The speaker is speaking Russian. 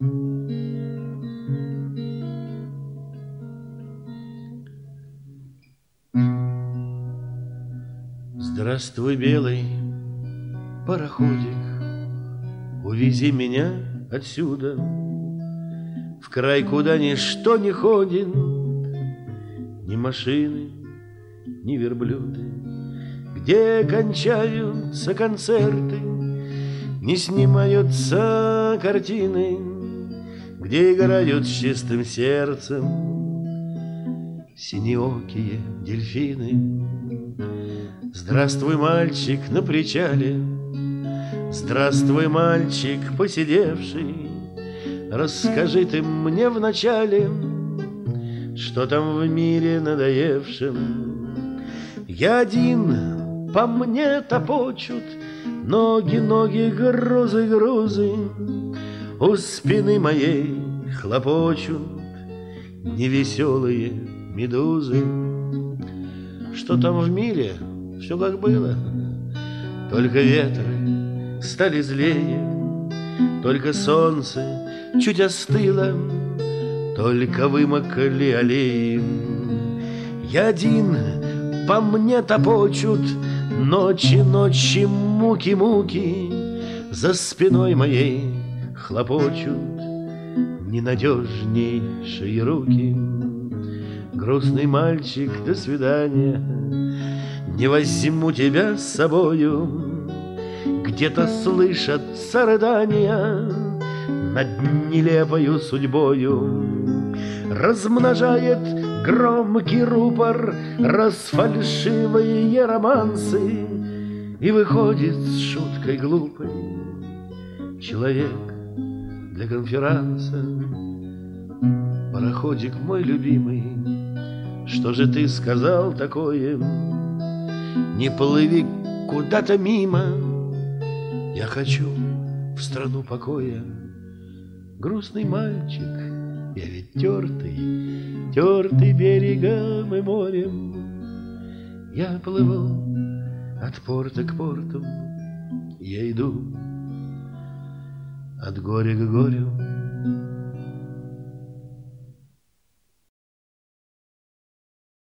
Здравствуй, белый пароходик, увези меня отсюда в край, куда ничто не ходит, ни машины, ни верблюды, где кончаются концерты, не снимаются картины, где играют с чистым сердцем синеокие дельфины. Здравствуй, мальчик на причале, здравствуй, мальчик посидевший, расскажи ты мне вначале, что там в мире надоевшем. Я один, по мне топочут ноги, ноги, грузы, грузы, у спины моей хлопочут невеселые медузы. Что там в мире? Все как было, только ветры стали злее, только солнце чуть остыло, только вымокли аллеи. Я один, по мне топочут ночи, ночи, муки, муки, за спиной моей хлопочут ненадежнейшие руки. Грустный мальчик, до свидания, не возьму тебя с собою. Где-то слышатся рыдания над нелепою судьбою. Размножает громкий рупор расфальшивые романсы, и выходит с шуткой глупой человек для конферанса. Пароходик мой любимый, что же ты сказал такое? Не плыви куда-то мимо, я хочу в страну покоя. Грустный мальчик, я ведь тертый, тертый берегом и морем. Я плыву от порта к порту, я иду от горя к горю.